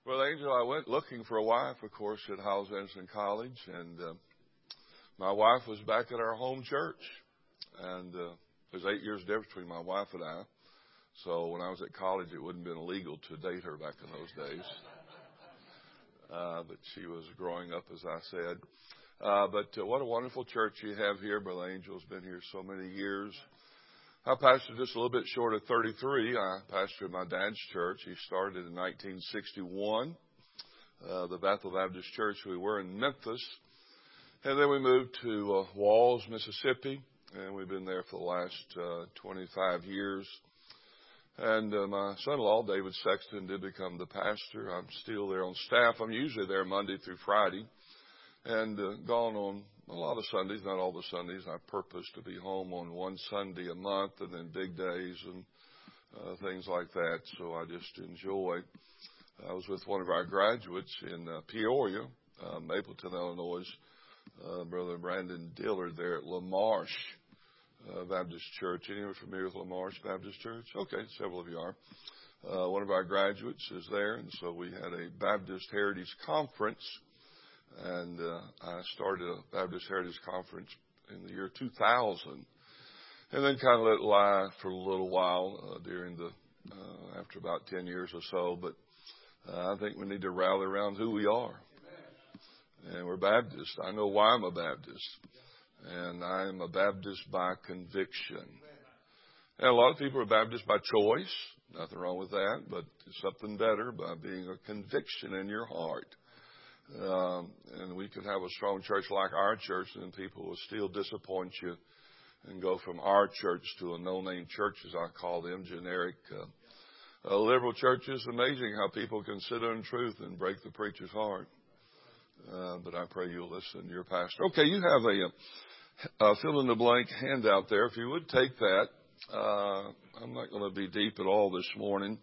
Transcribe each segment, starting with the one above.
Well, Angel, I went looking for a wife, of course, at Hyles Anderson College, and my wife was back at our home church. And there's 8 years difference between my wife and I. So when I was at college, it wouldn't have been illegal to date her back in those days. But she was growing up, as I said. But what a wonderful church you have here. Brother Angel's been here so many years. I pastored just a little bit short of 33. I pastored my dad's church. He started in 1961, the Bethel Baptist Church. We were in Memphis. And then we moved to Walls, Mississippi. And we've been there for the last 25 years. And my son-in-law, David Sexton, did become the pastor. I'm still there on staff. I'm usually there Monday through Friday. And gone on a lot of Sundays, not all the Sundays. I purpose to be home on one Sunday a month and then big days and things like that. So I just enjoy. I was with one of our graduates in Peoria, Mapleton, Illinois, Brother Brandon Dillard there at LaMarche Baptist Church. Anyone familiar with LaMarche Baptist Church? Okay, several of you are. One of our graduates is there, and so we had a Baptist Heritage Conference. And I started a Baptist Heritage Conference in the year 2000, and then kind of let it lie for a little while after about 10 years or so. But I think we need to rally around who we are, and we're Baptist. I know why I'm a Baptist, and I am a Baptist by conviction. And a lot of people are Baptist by choice. Nothing wrong with that, but it's something better by being a conviction in your heart. And we could have a strong church like our church, and people will still disappoint you and go from our church to a no-name church, as I call them, generic liberal churches. Amazing how people can sit in truth and break the preacher's heart. But I pray you'll listen to your pastor. Okay, you have a fill-in-the-blank handout there. If you would take that. I'm not going to be deep at all this morning.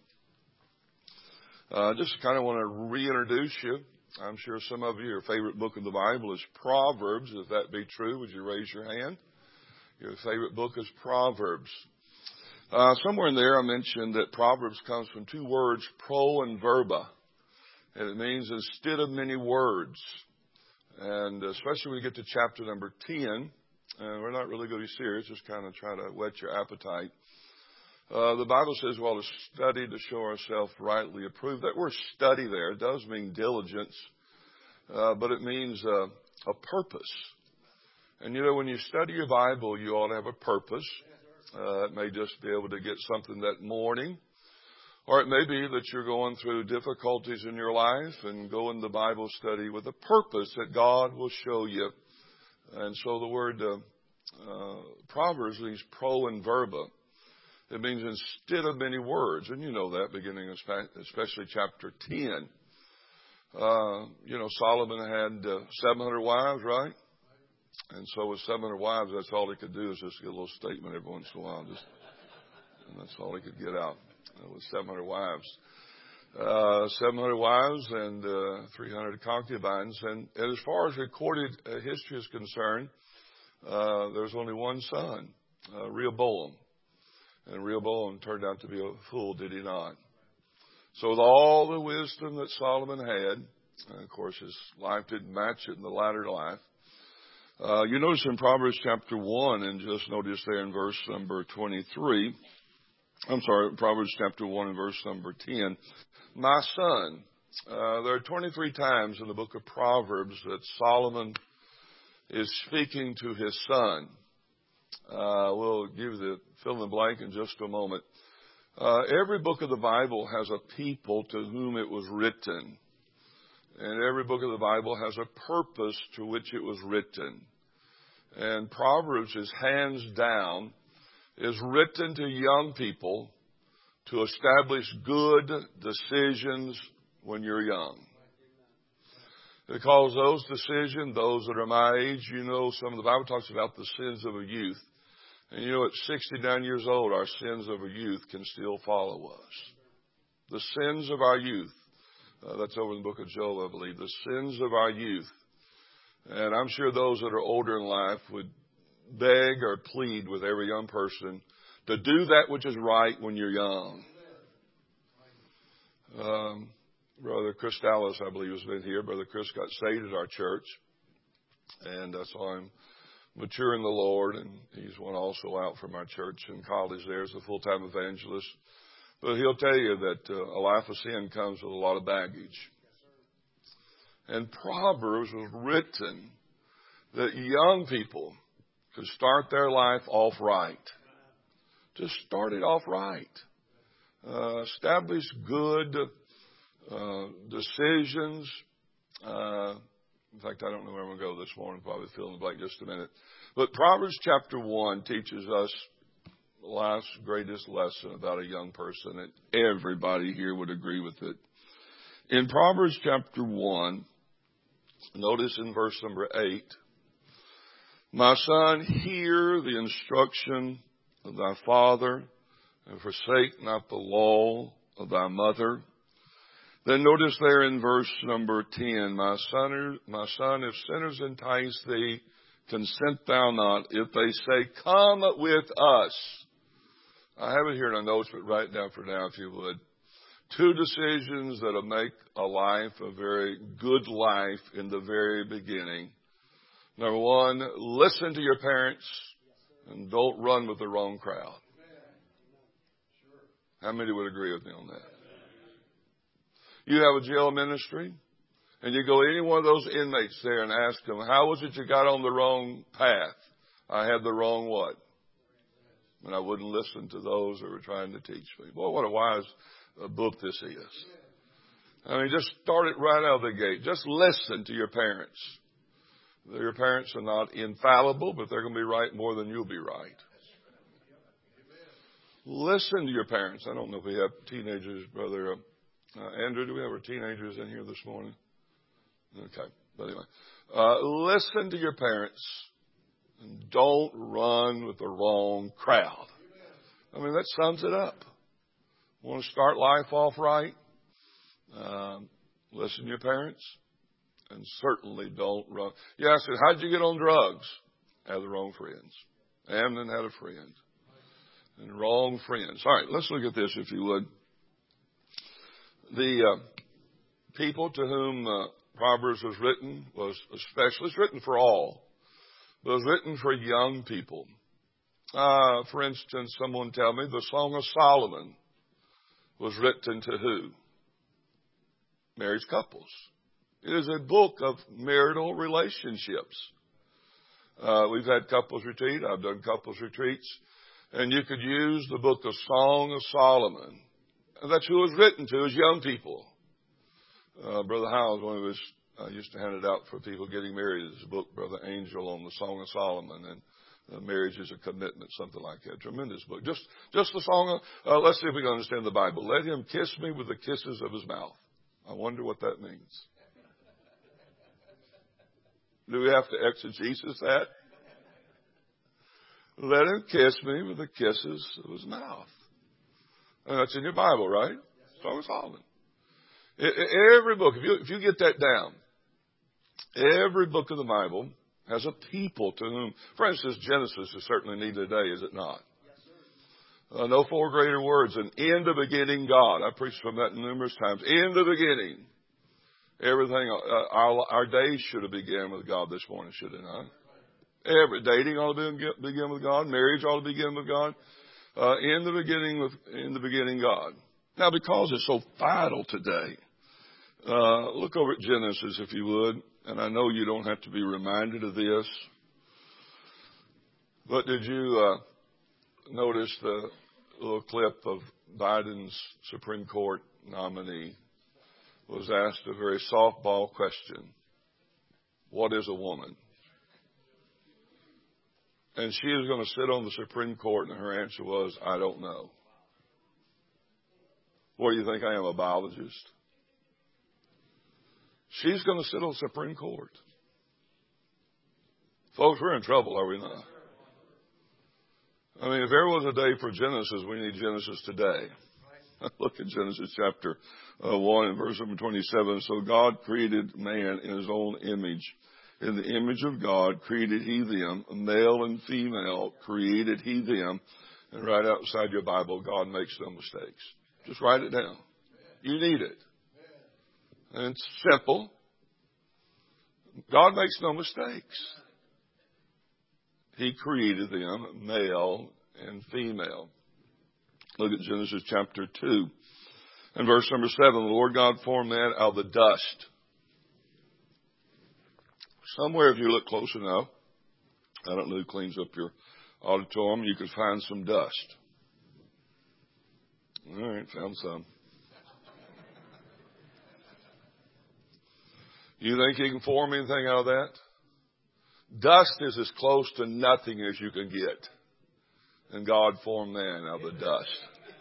Just kind of want to reintroduce you. I'm sure some of you, your favorite book of the Bible is Proverbs. If that be true, would you raise your hand? Your favorite book is Proverbs. Somewhere in there I mentioned that Proverbs comes from two words, pro and verba. And it means instead of many words. And especially when we get to chapter number 10, and we're not really going to be serious, just kind of try to whet your appetite. The Bible says, well, to study to show ourselves rightly approved. That word study there does mean diligence, but it means a purpose. And, you know, when you study your Bible, you ought to have a purpose. It may just be able to get something that morning, or it may be that you're going through difficulties in your life and go in the Bible study with a purpose that God will show you. And so the word Proverbs means pro and verba. It means instead of many words. And you know that, beginning especially chapter 10. Solomon had 700 wives, right? And so with 700 wives, that's all he could do is just get a little statement every once in a while. And that's all he could get out with 700 wives. 700 wives and 300 concubines. And as far as recorded history is concerned, there's only one son, Rehoboam. And Rehoboam turned out to be a fool, did he not? So with all the wisdom that Solomon had, and of course his life didn't match it in the latter life, you notice in Proverbs chapter 1, and just notice there in verse number 23, Proverbs chapter 1 and verse number 10, my son. There are 23 times in the book of Proverbs that Solomon is speaking to his son. We'll give the fill in the blank in just a moment. Every book of the Bible has a people to whom it was written. And every book of the Bible has a purpose to which it was written. And Proverbs is hands down, is written to young people to establish good decisions when you're young. Because those decisions, those that are my age, some of the Bible talks about the sins of a youth. And at 69 years old, our sins of a youth can still follow us. The sins of our youth. That's over in the book of Joel, I believe. The sins of our youth. And I'm sure those that are older in life would beg or plead with every young person to do that which is right when you're young. Brother Chris Dallas, I believe, has been here. Brother Chris got saved at our church. And so I'm mature in the Lord, and he's one also out from our church in college there as a full-time evangelist. But he'll tell you that a life of sin comes with a lot of baggage. And Proverbs was written that young people could start their life off right. Just start it off right. Establish good decisions. In fact, I don't know where I'm going to go this morning. Probably fill in the blank just a minute. But Proverbs chapter 1 teaches us life's greatest lesson about a young person, and everybody here would agree with it. In Proverbs chapter 1, notice in verse number 8, my son, hear the instruction of thy father, and forsake not the law of thy mother. Then notice there in verse number 10, my son, if sinners entice thee, consent thou not. If they say, come with us. I have it here in a notes, but write it down for now if you would. 2 decisions that'll make a life a very good life in the very beginning. Number 1, listen to your parents and don't run with the wrong crowd. How many would agree with me on that? You have a jail ministry, and you go to any one of those inmates there and ask them, how was it you got on the wrong path? I had the wrong what? And I wouldn't listen to those that were trying to teach me. Boy, what a wise book this is. I mean, just start it right out of the gate. Just listen to your parents. Your parents are not infallible, but they're going to be right more than you'll be right. Listen to your parents. I don't know if we have teenagers, Brother Andrew. Do we have our teenagers in here this morning? Okay. But anyway, listen to your parents. And don't run with the wrong crowd. I mean, that sums it up. Want to start life off right? Listen to your parents. And certainly don't run. You ask me, how'd you get on drugs? Had the wrong friends. Amnon had a friend. And wrong friends. All right, let's look at this if you would. The people to whom Proverbs was written was especially, it's written for all. But it was written for young people. For instance, someone tell me the Song of Solomon was written to who? Married couples. It is a book of marital relationships. We've had couples retreat. I've done couples retreats. And you could use the book of Song of Solomon. And that's who it was written to, is young people. Brother Howells, one of his, used to hand it out for people getting married. It's a book, Brother Angel, on the Song of Solomon. And marriage is a commitment, something like that. Tremendous book. Just the Song of, let's see if we can understand the Bible. Let him kiss me with the kisses of his mouth. I wonder what that means. Do we have to exegesis that? Let him kiss me with the kisses of his mouth. And that's in your Bible, right? Song of Solomon. Every book, if you get that down, every book of the Bible has a people to whom, for instance, Genesis is certainly needed today, is it not? No 4 greater words than in the beginning God. I preached from that numerous times. In the beginning. Everything, our days should have begun with God this morning, should it not? Dating ought to begin with God. Marriage ought to begin with God. In the beginning, God. Now, because it's so vital today, look over at Genesis, if you would. And I know you don't have to be reminded of this. But did you notice the little clip of Biden's Supreme Court nominee was asked a very softball question. What is a woman? And she was going to sit on the Supreme Court, and her answer was, I don't know. What do you think I am, a biologist? She's going to sit on the Supreme Court. Folks, we're in trouble, are we not? I mean, if there was a day for Genesis, we need Genesis today. Look at Genesis chapter 1 and verse number 27. So God created man in his own image. In the image of God created he them. Male and female created he them. And right outside your Bible, God makes no mistakes. Just write it down. You need it. And it's simple. God makes no mistakes. He created them, male and female. Look at Genesis chapter 2 and verse number 7. The Lord God formed man out of the dust. Somewhere, if you look close enough, I don't know who cleans up your auditorium, you could find some dust. All right, found some. You think you can form anything out of that? Dust is as close to nothing as you can get. And God formed man out of the dust.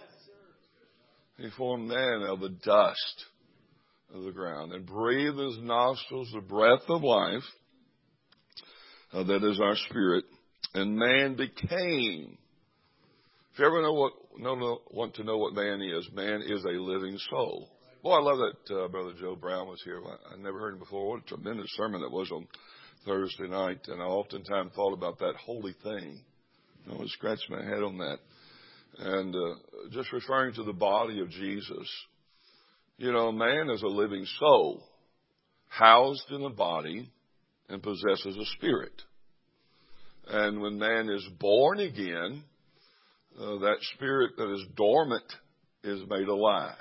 He formed man out of the dust of the ground and breathed in his nostrils the breath of life. That is our spirit. And man became. If you ever want to know what man is a living soul. Boy, I love that Brother Joe Brown was here. I never heard him before. What a tremendous sermon that was on Thursday night. And I oftentimes thought about that holy thing. I would scratch my head on that. And just referring to the body of Jesus. You know, man is a living soul, housed in a body and possesses a spirit. And when man is born again, that spirit that is dormant is made alive.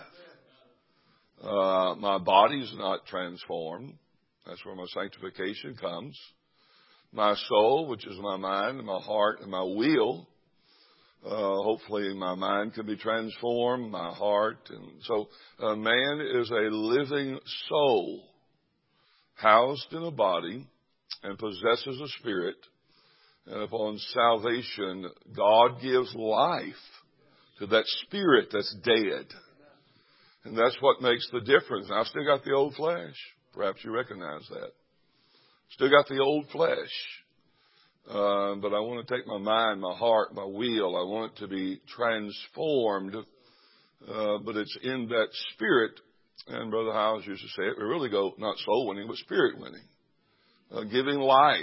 My body's not transformed. That's where my sanctification comes. My soul, which is my mind and my heart and my will, hopefully my mind can be transformed, my heart. And so man is a living soul, housed in a body and possesses a spirit. And upon salvation, God gives life to that spirit that's dead. And that's what makes the difference. Now, I've still got the old flesh. Perhaps you recognize that. Still got the old flesh. But I want to take my mind, my heart, my will. I want it to be transformed. But it's in that spirit. And Brother Howes used to say it. We really go not soul winning, but spirit winning. Giving life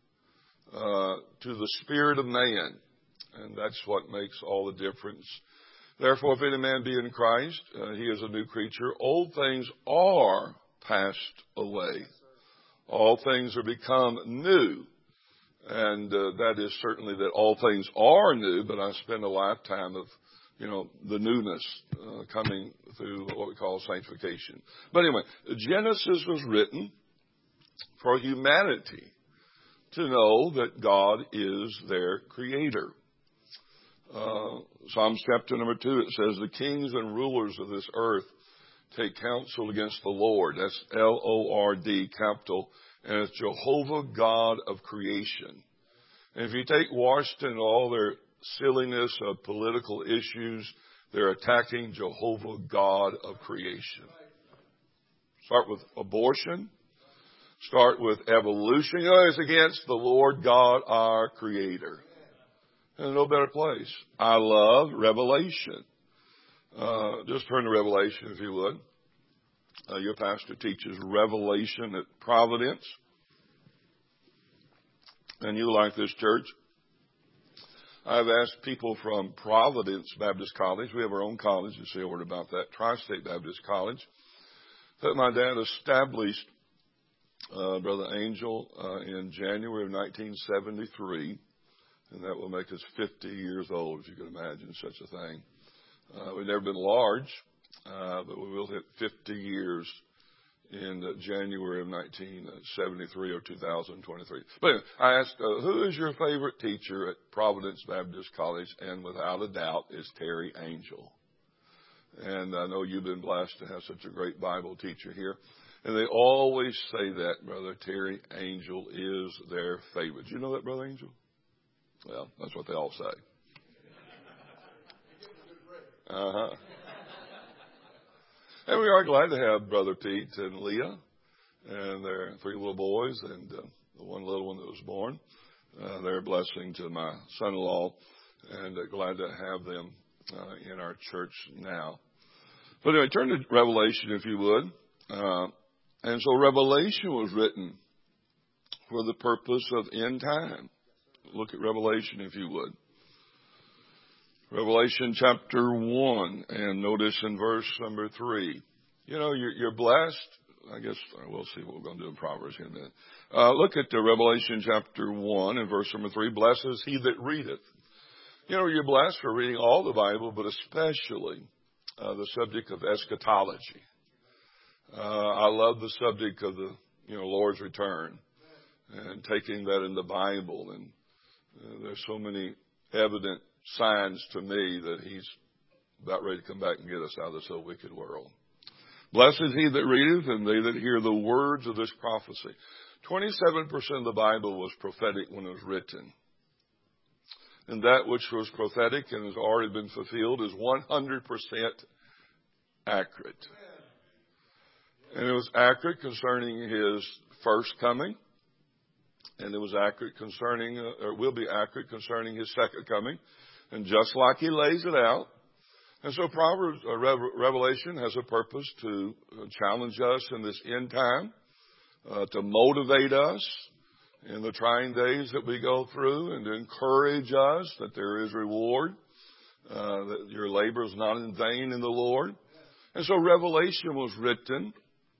to the spirit of man. And that's what makes all the difference. Therefore, if any man be in Christ, he is a new creature. Old things are passed away. All things are become new. And that is certainly that all things are new, but I spend a lifetime of, the newness coming through what we call sanctification. But anyway, Genesis was written for humanity to know that God is their creator. Psalms chapter number 2, it says, the kings and rulers of this earth take counsel against the Lord. That's Lord, capital. And it's Jehovah, God of creation. And if you take Washington and all their silliness of political issues, they're attacking Jehovah, God of creation. Start with abortion. Start with evolution. It's against the Lord God, our creator. And no better place. I love Revelation. Just turn to Revelation if you would. Your pastor teaches Revelation at Providence. And you like this church. I've asked people from Providence Baptist College. We have our own college. You see a word about that. Tri-State Baptist College. That my dad established, Brother Angel, in January of 1973. And that will make us 50 years old, if you can imagine such a thing. We've never been large, but we will hit 50 years in January of 1973 or 2023. But anyway, I asked, who is your favorite teacher at Providence Baptist College? And without a doubt, it's Terry Angel. And I know you've been blessed to have such a great Bible teacher here. And they always say that, Brother Terry Angel is their favorite. Do you know that, Brother Angel? Well, that's what they all say. Uh-huh. And we are glad to have Brother Pete and Leah and their 3 little boys and the one little one that was born. They're a blessing to my son-in-law, and glad to have them in our church now. But anyway, turn to Revelation if you would. And so Revelation was written for the purpose of end time. Look at Revelation if you would. Revelation chapter 1, and notice in verse number 3. You're blessed I guess we'll see what we're going to do in Proverbs here in a minute. Look at Revelation chapter 1 and verse number 3. Blessed is he that readeth. You know, you're blessed for reading all the Bible, but especially the subject of eschatology. I love the subject of the Lord's return and taking that in the Bible. And there's so many evident signs to me that he's about ready to come back and get us out of this old wicked world. Blessed is he that readeth, and they that hear the words of this prophecy. 27% of the Bible was prophetic when it was written. And that which was prophetic and has already been fulfilled is 100% accurate. And it was accurate concerning his first coming. And it was accurate concerning, or will be accurate concerning his second coming. And just like he lays it out. And so Proverbs, Revelation has a purpose to challenge us in this end time, to motivate us in the trying days that we go through, and to encourage us that there is reward, that your labor is not in vain in the Lord. And so Revelation was written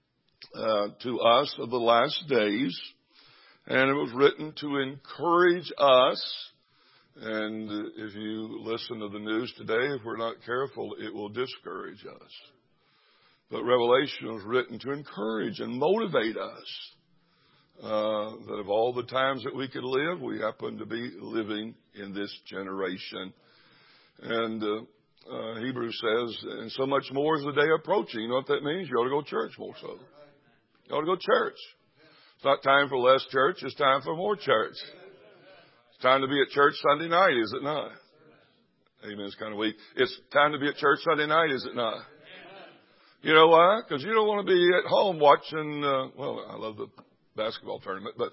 to us of the last days, and it was written to encourage us. And if you listen to the news today, if we're not careful, it will discourage us. But Revelation was written to encourage and motivate us. That of all the times that we could live, we happen to be living in this generation. And Hebrews says, and so much more is the day approaching. You know what that means? You ought to go to church more so. You ought to go to church. It's not time for less church. It's time for more church. It's time to be at church Sunday night, is it not? Amen. It's kind of weak. It's time to be at church Sunday night, is it not? You know why? Because you don't want to be at home watching, I love the basketball tournament, but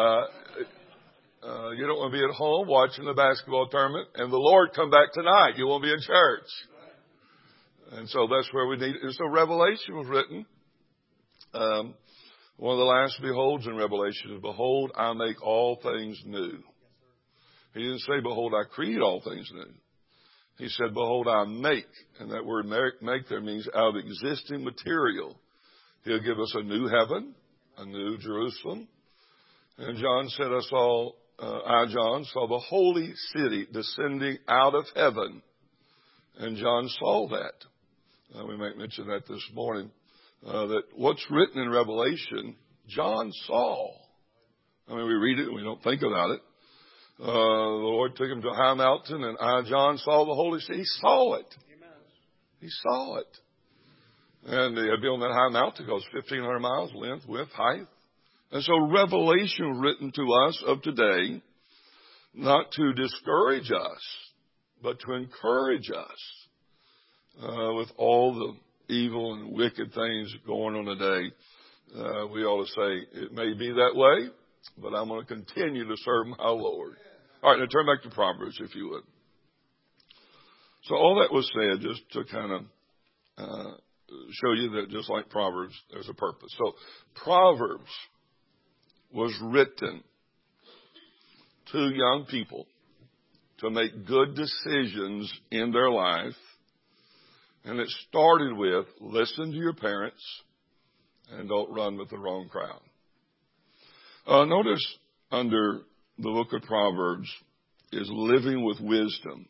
you don't want to be at home watching the basketball tournament and the Lord come back tonight. You won't be in church. And so that's where we need it. And so Revelation was written. One of the last beholds in Revelation is, behold, I make all things new. He didn't say, behold, I create all things new. He said, behold, I make. And that word make there means out of existing material. He'll give us a new heaven, a new Jerusalem. And John said, John saw the holy city descending out of heaven. And John saw that. We might mention that this morning. That what's written in Revelation, John saw. I mean, we read it and we don't think about it. The Lord took him to a high mountain, and John saw the holy city. He saw it. Amen. He saw it. And he had to be on that high mountain because 1,500 miles length, width, height. And so Revelation was written to us of today, not to discourage us, but to encourage us with all the evil and wicked things going on today. We ought to say, it may be that way, but I'm going to continue to serve my Lord. All right, now turn back to Proverbs, if you would. So all that was said just to kind of show you that just like Proverbs, there's a purpose. So Proverbs was written to young people to make good decisions in their life. And it started with, listen to your parents and don't run with the wrong crowd. Notice under the book of Proverbs is living with wisdom.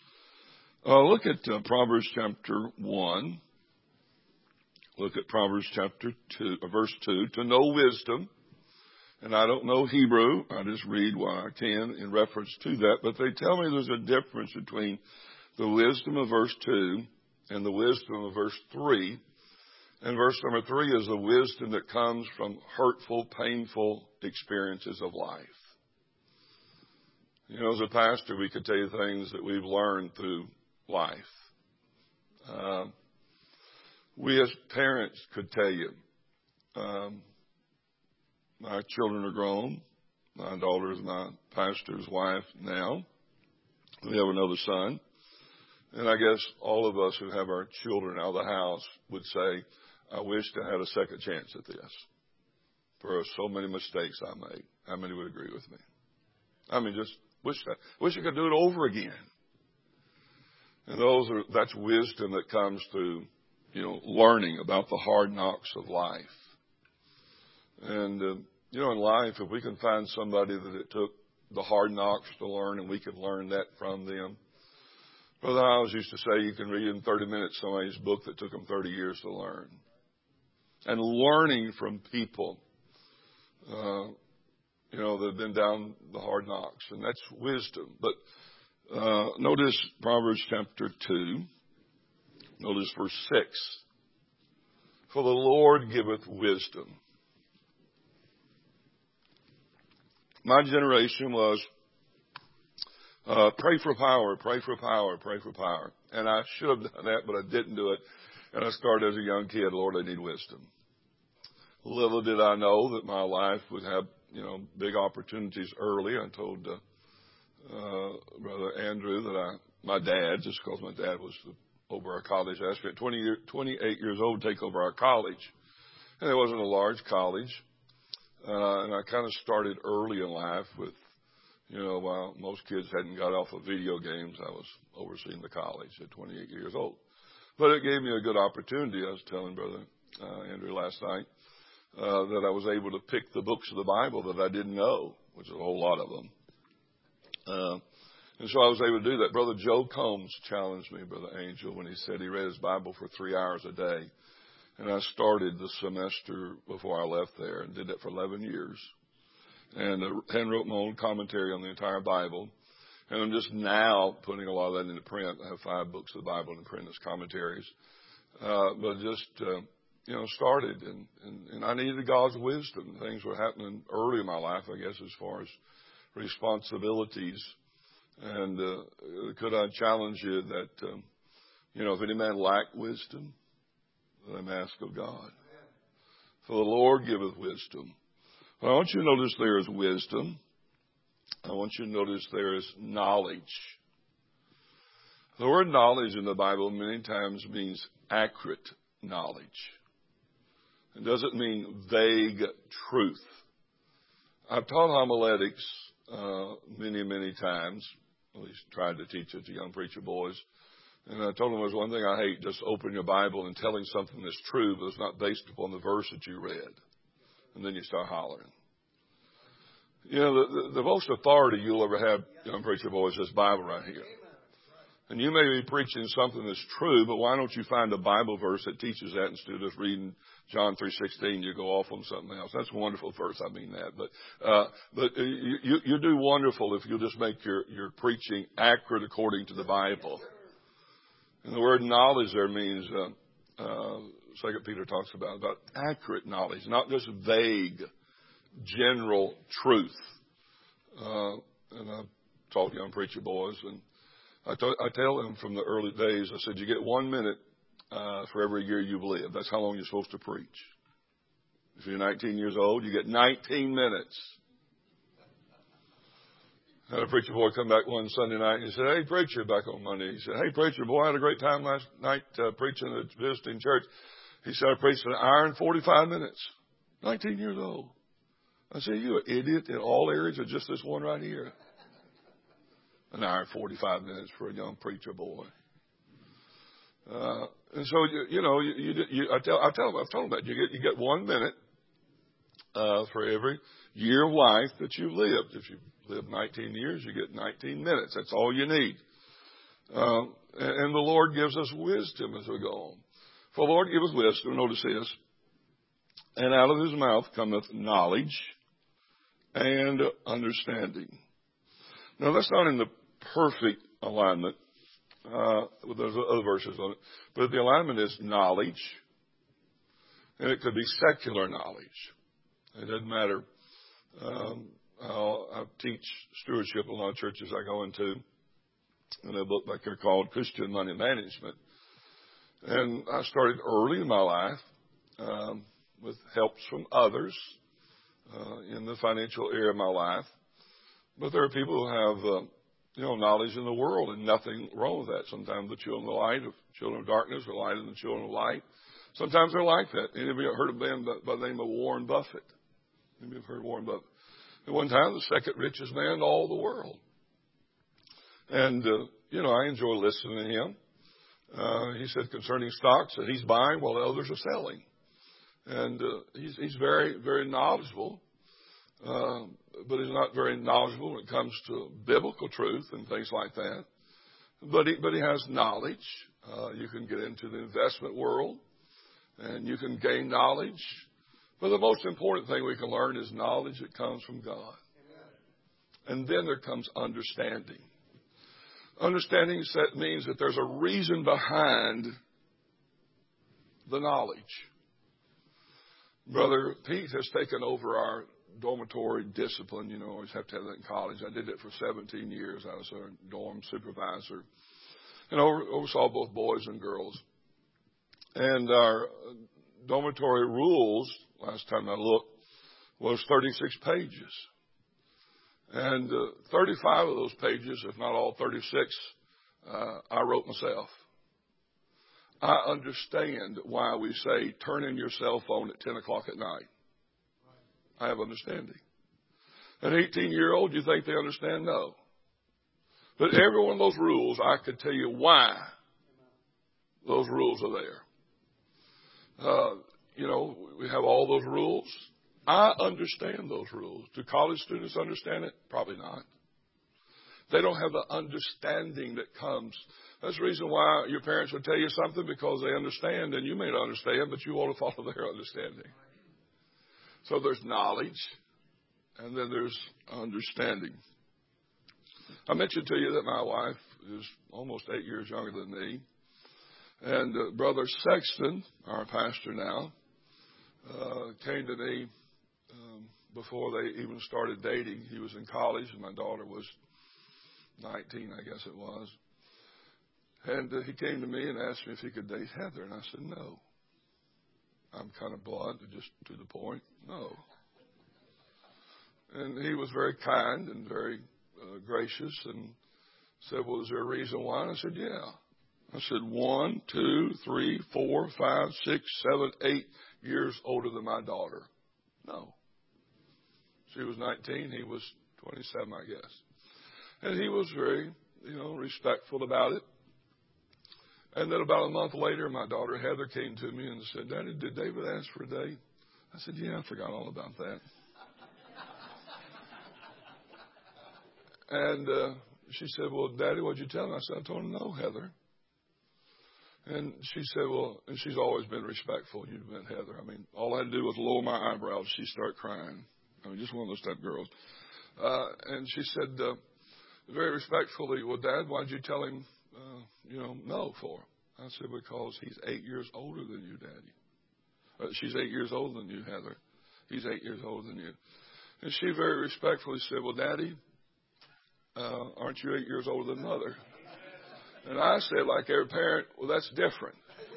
Look at Proverbs chapter 1. Look at Proverbs chapter 2, verse 2. To know wisdom, and I don't know Hebrew, I just read what I can in reference to that, but they tell me there's a difference between the wisdom of verse 2 and the wisdom of verse 3. And verse number 3 is the wisdom that comes from hurtful, painful experiences of life. You know, as a pastor, we could tell you things that we've learned through life. We as parents could tell you, my children are grown. My daughter is my pastor's wife now. We have another son. And I guess all of us who have our children out of the house would say, I wish I had a second chance at this. For so many mistakes I made. How many would agree with me? I mean, just wish I could do it over again. And that's wisdom that comes through, learning about the hard knocks of life. And, in life, if we can find somebody that it took the hard knocks to learn and we can learn that from them. Brother Howes used to say you can read in 30 minutes somebody's book that took them 30 years to learn. And learning from people, that have been down the hard knocks. And that's wisdom. But notice Proverbs chapter 2. Notice verse 6. For the Lord giveth wisdom. My generation was pray for power, pray for power, pray for power. And I should have done that, but I didn't do it. And I started as a young kid, Lord, I need wisdom. Little did I know that my life would have, big opportunities early. I told Brother Andrew that my dad, just because my dad was over our college, asked me at 28 years old to take over our college. And it wasn't a large college. And I kind of started early in life with, while most kids hadn't got off of video games, I was overseeing the college at 28 years old. But it gave me a good opportunity. I was telling Brother Andrew last night that I was able to pick the books of the Bible that I didn't know, which is a whole lot of them. And so I was able to do that. Brother Joe Combs challenged me, Brother Angel, when he said he read his Bible for 3 hours a day. And I started the semester before I left there and did that for 11 years. And handwrote my own commentary on the entire Bible. And I'm just now putting a lot of that into print. I have 5 books of the Bible in print as commentaries. But just, started. And I needed God's wisdom. Things were happening early in my life, I guess, as far as responsibilities. And could I challenge you that, if any man lack wisdom, let him ask of God. For the Lord giveth wisdom. But I want you to notice there is wisdom. I want you to notice there is knowledge. The word knowledge in the Bible many times means accurate knowledge. It doesn't mean vague truth. I've taught homiletics many, many times. At least tried to teach it to young preacher boys. And I told them there's one thing I hate, just opening your Bible and telling something that's true, but it's not based upon the verse that you read. And then you start hollering. The most authority you'll ever have, young preacher boys, is this Bible right here. And you may be preaching something that's true, but why don't you find a Bible verse that teaches that instead of just reading John 3:16, you go off on something else. That's a wonderful verse, I mean that. But you do wonderful if you'll just make your preaching accurate according to the Bible. And the word knowledge there means, 2 Peter talks about accurate knowledge, not just vague, general truth. And I've taught young preacher boys, and I tell them from the early days, I said, you get 1 minute for every year you've lived. That's how long you're supposed to preach. If you're 19 years old, you get 19 minutes. I had a preacher boy come back one Sunday night and he said, hey, preacher, back on Monday. He said, hey, preacher, boy, I had a great time last night preaching at visiting church. He said, I preached an hour and 45 minutes. 19 years old. I said, you an idiot in all areas or just this one right here? An hour and 45 minutes for a young preacher boy. And so, I've told him that you get 1 minute for every year of life that you've lived. If you've lived 19 years, you get 19 minutes. That's all you need. And the Lord gives us wisdom as we go on. For the Lord giveth wisdom, notice this, and out of his mouth cometh knowledge and understanding. Now, that's not in the perfect alignment. There's other verses on it. But the alignment is knowledge. And it could be secular knowledge. It doesn't matter. I teach stewardship in a lot of churches I go into. And a book back here called Christian Money Management. And I started early in my life with helps from others in the financial area of my life. But there are people who have knowledge in the world, and nothing wrong with that. Sometimes the children of light, children of darkness, are lighter than the children of light. Sometimes they're like that. Any of you have heard of a man by the name of Warren Buffett? Any of you have heard of Warren Buffett? At one time, the second richest man in all the world. And, I enjoy listening to him. He said concerning stocks that he's buying while the others are selling. And he's very, very knowledgeable, but he's not very knowledgeable when it comes to biblical truth and things like that. But he has knowledge. You can get into the investment world, and you can gain knowledge. But the most important thing we can learn is knowledge that comes from God. And then there comes understanding. Understanding means that there's a reason behind the knowledge. Brother Pete has taken over our dormitory discipline. You always have to have that in college. I did it for 17 years. I was a dorm supervisor and oversaw both boys and girls. And our dormitory rules, last time I looked, was 36 pages. And 35 of those pages, if not all 36, I wrote myself. I understand why we say turn in your cell phone at 10 o'clock at night. I have understanding. An 18-year-old, you think they understand? No. But every one of those rules, I could tell you why those rules are there. We have all those rules. I understand those rules. Do college students understand it? Probably not. They don't have the understanding that comes. That's the reason why your parents would tell you something, because they understand, and you may not understand, but you want to follow their understanding. So there's knowledge, and then there's understanding. I mentioned to you that my wife is almost 8 years younger than me. And Brother Sexton, our pastor now, came to me before they even started dating. He was in college, and my daughter was 19, I guess it was. And he came to me and asked me if he could date Heather. And I said, no. I'm kind of blunt, just to the point. No. And he was very kind and very gracious and said, well, is there a reason why? And I said, yeah. I said, 1, 2, 3, 4, 5, 6, 7, 8 years older than my daughter. No. She was 19. He was 27, I guess. And he was very, respectful about it. And then about a month later, my daughter Heather came to me and said, Daddy, did David ask for a date? I said, yeah, I forgot all about that. And she said, well, Daddy, what'd you tell him? I said, I told him no, Heather. And she said, well, and she's always been respectful. You've met Heather. I mean, all I had to do was lower my eyebrows. She'd start crying. I mean, just one of those type of girls. And she said, very respectfully, well, Dad, why'd you tell him, no for? I said, because he's 8 years older than you, Daddy. She's 8 years older than you, Heather. He's 8 years older than you. And she very respectfully said, well, Daddy, aren't you 8 years older than Mother? And I said, like every parent, well, that's different.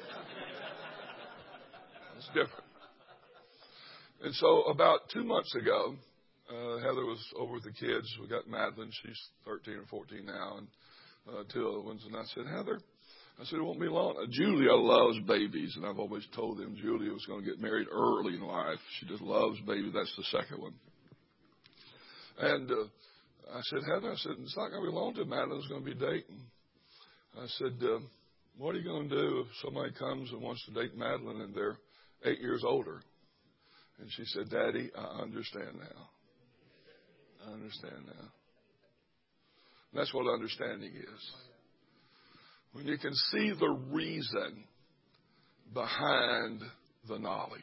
It's different. And so about 2 months ago, Heather was over with the kids. We got Madeline. She's 13 or 14 now, and 2 other ones. And I said, Heather, it won't be long. Julia loves babies, and I've always told them Julia was going to get married early in life. She just loves babies. That's the second one. And I said, Heather, it's not going to be long till Madeline's going to be dating. I said, what are you going to do if somebody comes and wants to date Madeline and they're 8 years older? And she said, Daddy, I understand now. I understand now. That's what understanding is. When you can see the reason behind the knowledge.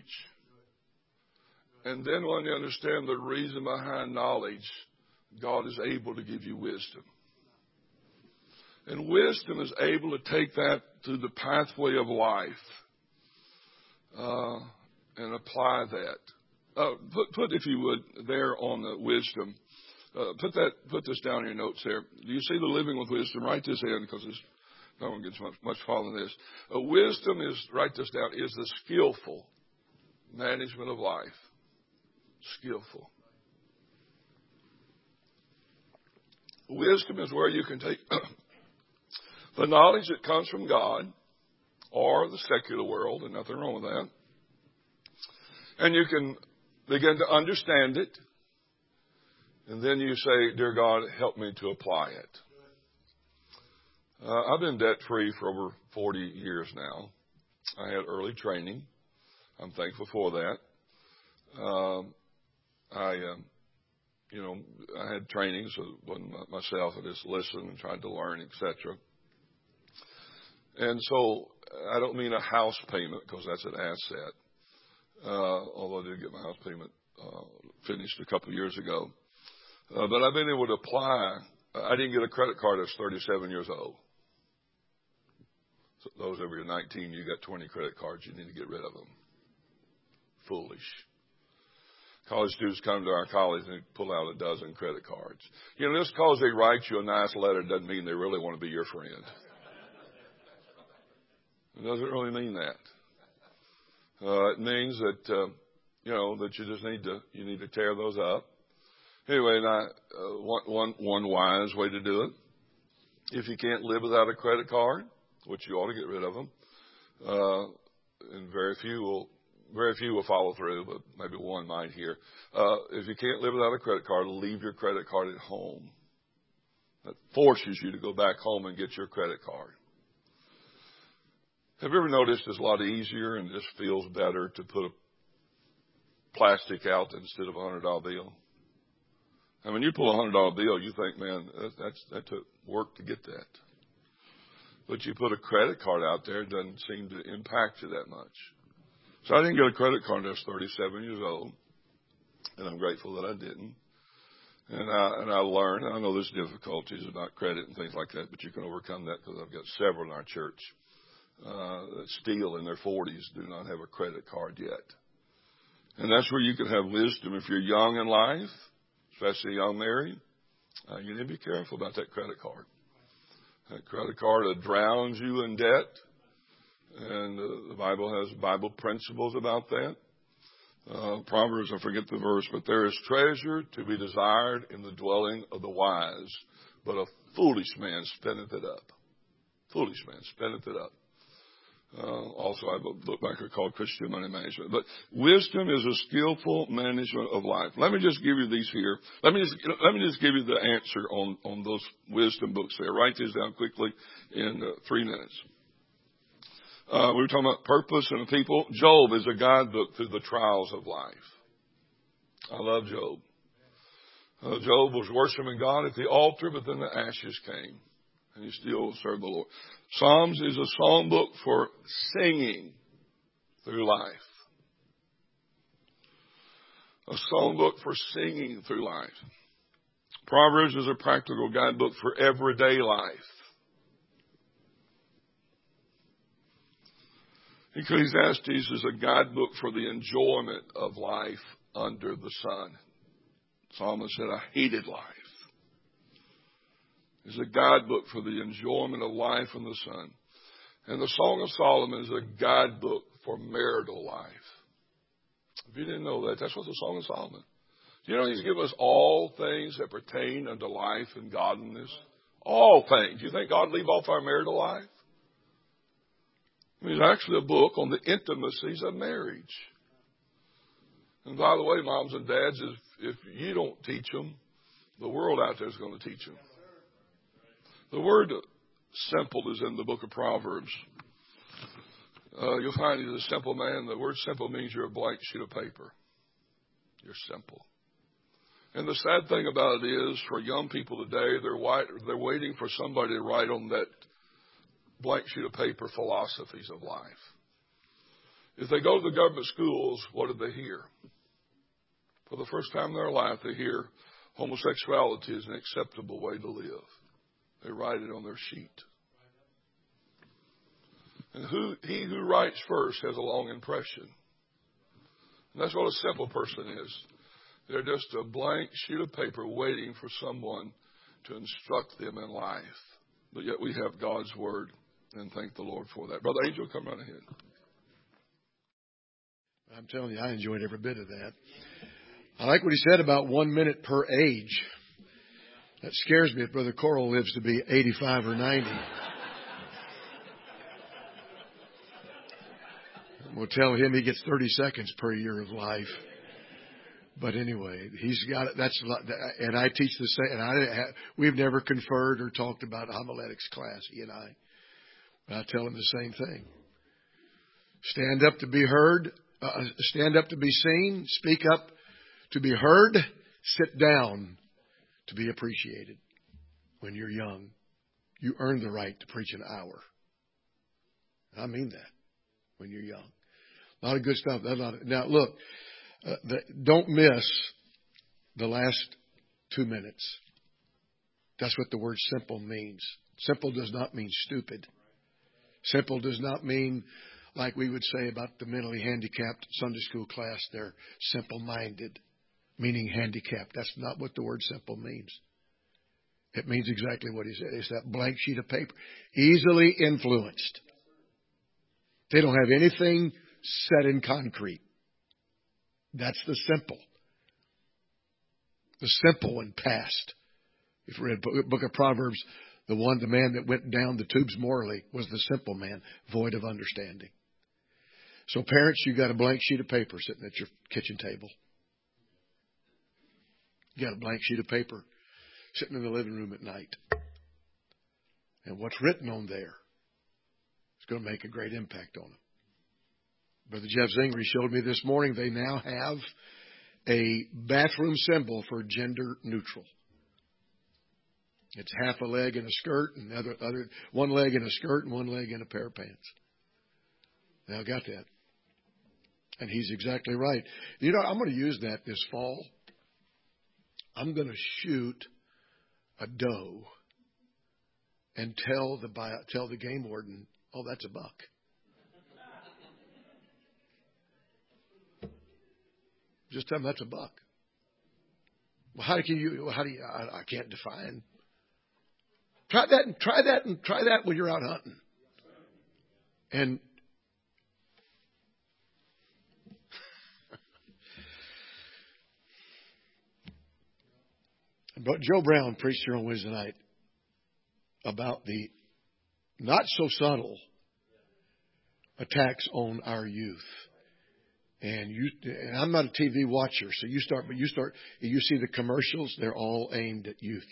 And then when you understand the reason behind knowledge, God is able to give you wisdom. And wisdom is able to take that through the pathway of life and apply that. Put, if you would, there on the wisdom. Put this down in your notes there. Do you see the living with wisdom? Write this in, because no one gets much farther than this. Wisdom is, write this down, is the skillful management of life. Skillful. Wisdom is where you can take the knowledge that comes from God or the secular world, and nothing wrong with that. And you can begin to understand it. And then you say, dear God, help me to apply it. I've been debt-free for over 40 years now. I had early training. I'm thankful for that. I had training, so it wasn't myself. I just listened and tried to learn, etc. And so I don't mean a house payment because that's an asset, although I did get my house payment finished a couple of years ago. But I've been able to apply. I didn't get a credit card. I was 37 years old. So those over your 19, you got 20 credit cards. You need to get rid of them. Foolish. College students come to our college and pull out a dozen credit cards. Just because they write you a nice letter doesn't mean they really want to be your friend. It doesn't really mean that. It means that that you just need to tear those up. Anyway, one wise way to do it, if you can't live without a credit card, which you ought to get rid of them, and very few will follow through, but maybe one might here. If you can't live without a credit card, leave your credit card at home. That forces you to go back home and get your credit card. Have you ever noticed it's a lot easier and just feels better to put a plastic out instead of a $100 bill? I mean, you pull a $100 bill, you think, man, that took work to get that. But you put a credit card out there, it doesn't seem to impact you that much. So I didn't get a credit card until I was 37 years old, and I'm grateful that I didn't. And I learned. I know there's difficulties about credit and things like that, but you can overcome that because I've got several in our church that still in their 40s do not have a credit card yet. And that's where you can have wisdom. If you're young in life, especially young married, you need to be careful about that credit card. That credit card drowns you in debt. And the Bible has Bible principles about that. Proverbs, I forget the verse, but there is treasure to be desired in the dwelling of the wise, but a foolish man spendeth it up. Foolish man spendeth it up. Also, I have a book back here called Christian Money Management. But wisdom is a skillful management of life. Let me just give you these here. Let me just give you the answer on those wisdom books there. Write these down quickly in 3 minutes. We were talking about purpose and people. Job is a guidebook through the trials of life. I love Job. Job was worshiping God at the altar, but then the ashes came, and he still served the Lord. Psalms is a songbook for singing through life. A songbook for singing through life. Proverbs is a practical guidebook for everyday life. Ecclesiastes is a guidebook for the enjoyment of life under the sun. Psalmist said, I hated life. It's a guidebook for the enjoyment of life in the sun. And the Song of Solomon is a guidebook for marital life. If you didn't know that, that's what the Song of Solomon. Do you know he's given us all things that pertain unto life and godliness? All things. You think God leave off our marital life? It's actually a book on the intimacies of marriage. And by the way, moms and dads, if you don't teach them, the world out there is going to teach them. The word simple is in the book of Proverbs. You'll find he's a simple man. The word simple means you're a blank sheet of paper. You're simple. And the sad thing about it is, for young people today, they're waiting for somebody to write on that blank sheet of paper philosophies of life. If they go to the government schools, what do they hear? For the first time in their life, they hear homosexuality is an acceptable way to live. They write it on their sheet. And he who writes first has a long impression. And that's what a simple person is. They're just a blank sheet of paper waiting for someone to instruct them in life. But yet we have God's Word, and thank the Lord for that. Brother Angel, come right ahead. I'm telling you, I enjoyed every bit of that. I like what he said about 1 minute per age. That scares me if Brother Coral lives to be 85 or 90. We'll tell him he gets 30 seconds per year of life. But anyway, he's got it. That's, and I teach the same. And we've never conferred or talked about homiletics class, he and I. But I tell him the same thing. Stand up to be heard. Stand up to be seen. Speak up to be heard. Sit down to be appreciated. When you're young, you earn the right to preach an hour. I mean that. When you're young. A lot of good stuff. Now, look, don't miss the last 2 minutes. That's what the word simple means. Simple does not mean stupid. Simple does not mean, like we would say about the mentally handicapped Sunday school class, they're simple-minded, meaning handicapped. That's not what the word simple means. It means exactly what he said. It's that blank sheet of paper. Easily influenced. They don't have anything set in concrete. That's the simple. The simple and past. If you read the book of Proverbs, the man that went down the tubes morally was the simple man, void of understanding. So parents, you got a blank sheet of paper sitting at your kitchen table. You got a blank sheet of paper sitting in the living room at night. And what's written on there is going to make a great impact on them. Brother Jeff Zingri showed me this morning they now have a bathroom symbol for gender neutral. It's half a leg in a skirt and one leg in a skirt and one leg in a pair of pants. Now I got that. And he's exactly right. You know, I'm going to use that this fall. I'm going to shoot a doe and tell the game warden, oh, that's a buck. Just tell them that's a buck. Well, how do you? I can't define. Try that when you're out hunting. And but Joe Brown preached here on Wednesday night about the not so subtle attacks on our youth. And I'm not a TV watcher, so you see the commercials, they're all aimed at youth.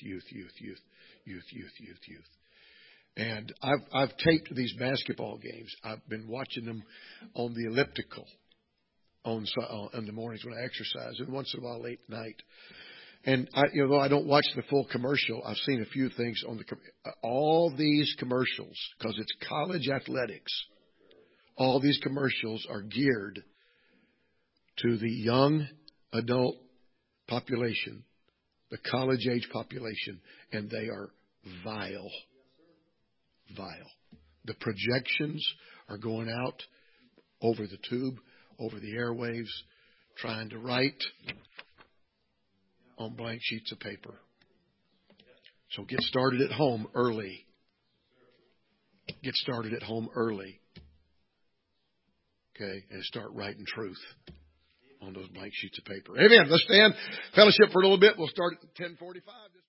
And I've taped these basketball games. I've been watching them on the elliptical in the mornings when I exercise, and once in a while late at night. And though I don't watch the full commercial, I've seen a few things on all these commercials, because it's college athletics. All these commercials are geared to the young adult population, the college-age population, and they are vile. Vile. The projections are going out over the tube, over the airwaves, trying to write on blank sheets of paper. So get started at home early. Get started at home early. Okay? And start writing truth on those blank sheets of paper. Amen. Let's stand. Fellowship for a little bit. We'll start at 10:45.